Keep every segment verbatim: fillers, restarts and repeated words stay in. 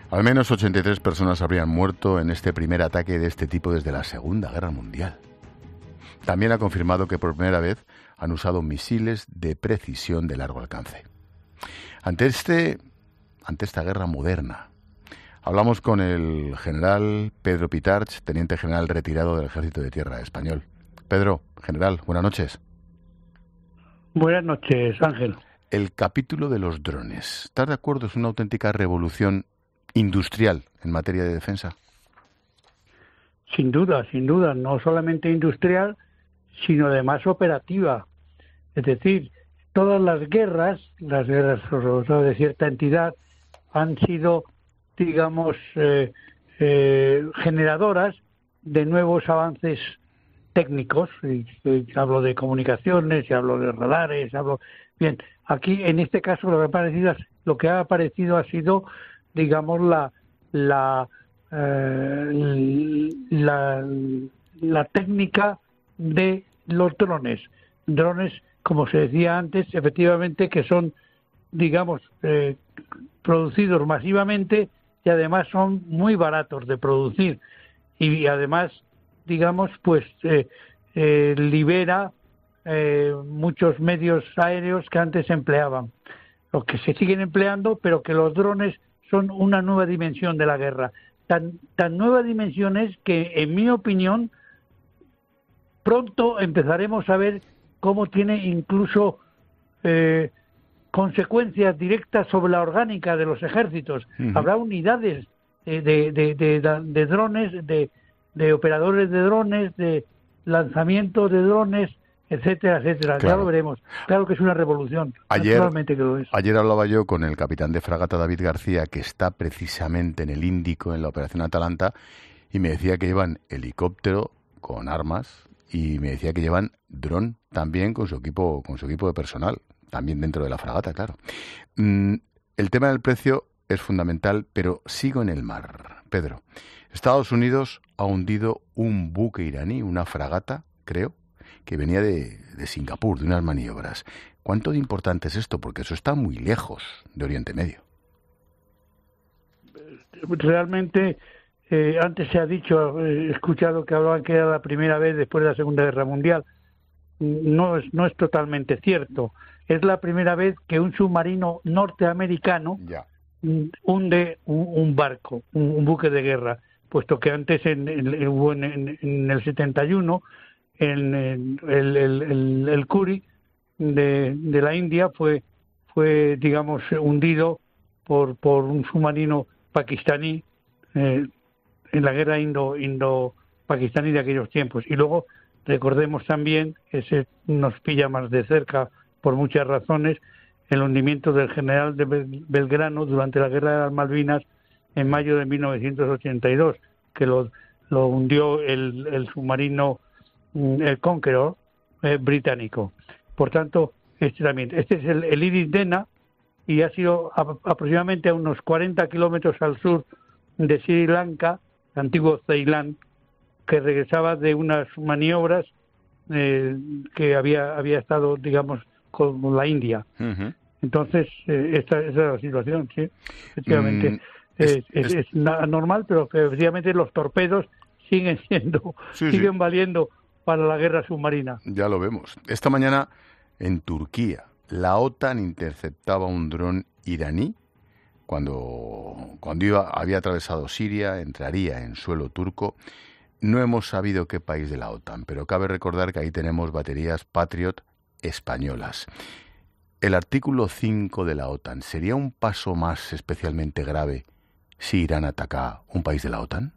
Al menos ochenta y tres personas habrían muerto en este primer ataque de este tipo desde la Segunda Guerra Mundial. También ha confirmado que por primera vez han usado misiles de precisión de largo alcance. Ante, este, ante esta guerra moderna, hablamos con el general Pedro Pitarch, teniente general retirado del Ejército de Tierra español. Pedro, general, buenas noches. Buenas noches, Ángel. El capítulo de los drones. ¿Estás de acuerdo? Es una auténtica revolución industrial en materia de defensa. Sin duda, sin duda. No solamente industrial, sino además operativa. Es decir, todas las guerras, las guerras sobre todo de cierta entidad, han sido, digamos, eh, eh, generadoras de nuevos avances técnicos. Y, y hablo de comunicaciones, y hablo de radares, hablo... Bien, aquí en este caso lo que ha aparecido, lo que ha aparecido ha sido, digamos, la la, eh, la la técnica de los drones. Drones, como se decía antes, efectivamente que son, digamos, eh, producidos masivamente y además son muy baratos de producir y además, digamos, pues eh, eh, libera eh, muchos medios aéreos que antes se empleaban, los que se siguen empleando, pero que los drones son una nueva dimensión de la guerra. Tan, tan nueva dimensión es que, en mi opinión, pronto empezaremos a ver cómo tiene incluso eh, consecuencias directas sobre la orgánica de los ejércitos. Uh-huh. Habrá unidades de, de, de, de, de drones, de, de operadores de drones, de lanzamiento de drones, etcétera, etcétera. Claro. Ya lo veremos. Claro que es una revolución. Ayer, naturalmente que lo es. Ayer hablaba yo con el capitán de fragata David García, que está precisamente en el Índico, en la operación Atalanta, y me decía que llevan helicóptero con armas y me decía que llevan dron también con su equipo, con su equipo de personal, también dentro de la fragata, claro. Mm, el tema del precio es fundamental, pero sigo en el mar. Pedro, Estados Unidos ha hundido un buque iraní, una fragata, creo, que venía de, de Singapur, de unas maniobras. ¿Cuánto de importante es esto? Porque eso está muy lejos de Oriente Medio. Realmente, eh, antes se ha dicho, he eh, escuchado que hablaban que era la primera vez después de la Segunda Guerra Mundial. No es, no es totalmente cierto. Es la primera vez que un submarino norteamericano ya. hunde un, un barco, un, un buque de guerra, puesto que antes en, en, en, en el setenta y uno en, en el, el, el, el Kuri de, de la India fue fue digamos hundido por por un submarino pakistaní eh, en la guerra indo indo pakistaní de aquellos tiempos. Y luego recordemos también, ese nos pilla más de cerca por muchas razones, el hundimiento del general de Belgrano durante la guerra de las Malvinas en mayo de mil novecientos ochenta y dos, que lo, lo hundió el, el submarino el Conqueror eh, británico. Por tanto, este también, este es el, el Iris Dena y ha sido a, aproximadamente a unos cuarenta kilómetros al sur de Sri Lanka, antiguo Ceilán, que regresaba de unas maniobras eh, que había había estado, digamos, con la India. Uh-huh. Entonces, eh, esta, esta es la situación, sí, efectivamente. Mm, es, es, es, es normal, pero que efectivamente los torpedos siguen siendo, sí, siguen sí. valiendo para la guerra submarina. Ya lo vemos. Esta mañana en Turquía la OTAN interceptaba un dron iraní cuando, cuando iba, había atravesado Siria, entraría en suelo turco. No hemos sabido qué país de la OTAN, pero cabe recordar que ahí tenemos baterías Patriot españolas. El artículo cinco de la OTAN, ¿sería un paso más especialmente grave si Irán ataca un país de la OTAN?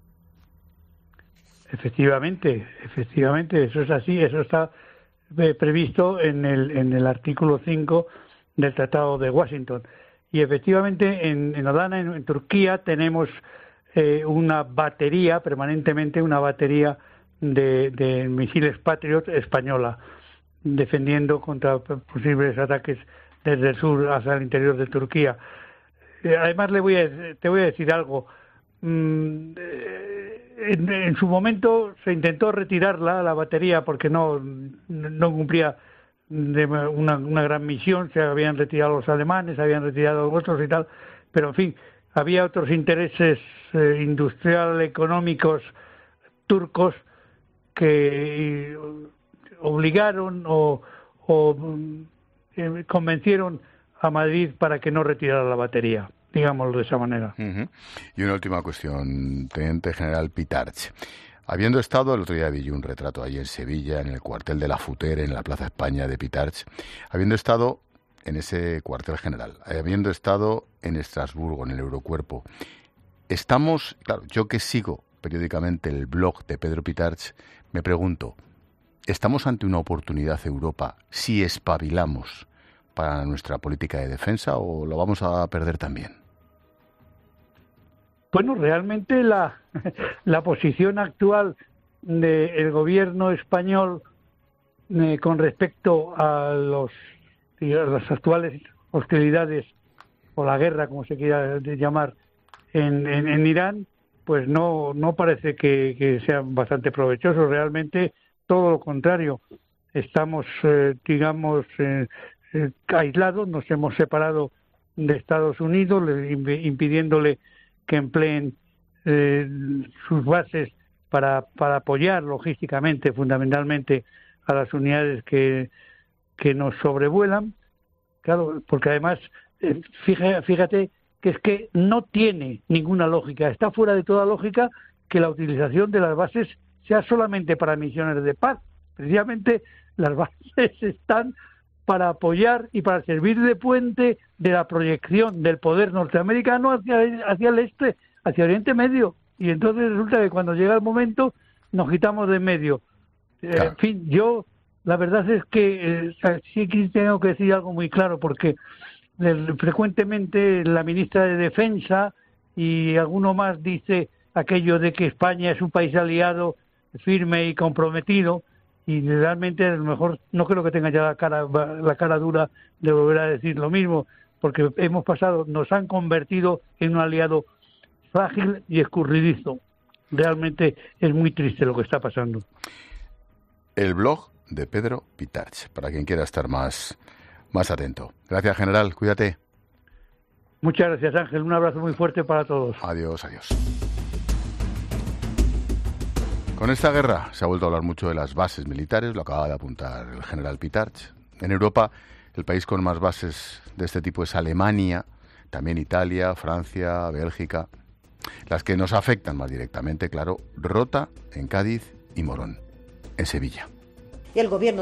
Efectivamente, efectivamente, eso es así, eso está eh, previsto en el en el artículo cinco del Tratado de Washington. Y efectivamente en, en Adana, en, en Turquía, tenemos eh, una batería, permanentemente una batería de, de misiles Patriot española, defendiendo contra posibles ataques desde el sur hacia el interior de Turquía. Eh, además, le voy a, te voy a decir algo. Mm, eh, En, en su momento se intentó retirarla, la batería, porque no, no cumplía de una, una gran misión. Se habían retirado los alemanes, se habían retirado los otros y tal, pero en fin, había otros intereses eh, industrial económicos turcos que obligaron o, o eh, convencieron a Madrid para que no retirara la batería, digámoslo de esa manera. Uh-huh. Y una última cuestión, Teniente General Pitarch. Habiendo estado, el otro día vi un retrato ahí en Sevilla, en el cuartel de la Futer, en la Plaza España de Pitarch, habiendo estado en ese cuartel general, habiendo estado en Estrasburgo, en el Eurocuerpo, estamos, claro, yo que sigo periódicamente el blog de Pedro Pitarch, me pregunto, ¿estamos ante una oportunidad Europa si espabilamos para nuestra política de defensa o lo vamos a perder también? Bueno, realmente la, la posición actual del gobierno español eh, con respecto a, los, a las actuales hostilidades o la guerra, como se quiera llamar, en, en, en Irán, pues no, no parece que, que sea bastante provechoso. Realmente todo lo contrario. Estamos, eh, digamos, eh, eh, aislados, nos hemos separado de Estados Unidos, le, impidiéndole que empleen eh, sus bases para, para apoyar logísticamente, fundamentalmente, a las unidades que, que nos sobrevuelan. Claro, porque además, eh, fíjate, fíjate que es que no tiene ninguna lógica, está fuera de toda lógica que la utilización de las bases sea solamente para misiones de paz. Precisamente las bases están para apoyar y para servir de puente de la proyección del poder norteamericano hacia, hacia el este, hacia Oriente Medio. Y entonces resulta que cuando llega el momento nos quitamos de en medio. Claro. En fin, yo la verdad es que eh, sí que tengo que decir algo muy claro, porque eh, frecuentemente la ministra de Defensa y alguno más dice aquello de que España es un país aliado firme y comprometido, y realmente a lo mejor no creo que tenga ya la cara la cara dura de volver a decir lo mismo, porque hemos pasado, nos han convertido en un aliado frágil y escurridizo. Realmente es muy triste lo que está pasando. El blog de Pedro Pitarch, para quien quiera estar más, más atento. Gracias, general, cuídate. Muchas gracias, Ángel, un abrazo muy fuerte para todos. Adiós, adiós. Con esta guerra se ha vuelto a hablar mucho de las bases militares, lo acaba de apuntar el general Pitarch. En Europa, el país con más bases de este tipo es Alemania, también Italia, Francia, Bélgica. Las que nos afectan más directamente, claro, Rota, en Cádiz, y Morón, en Sevilla. Y el gobierno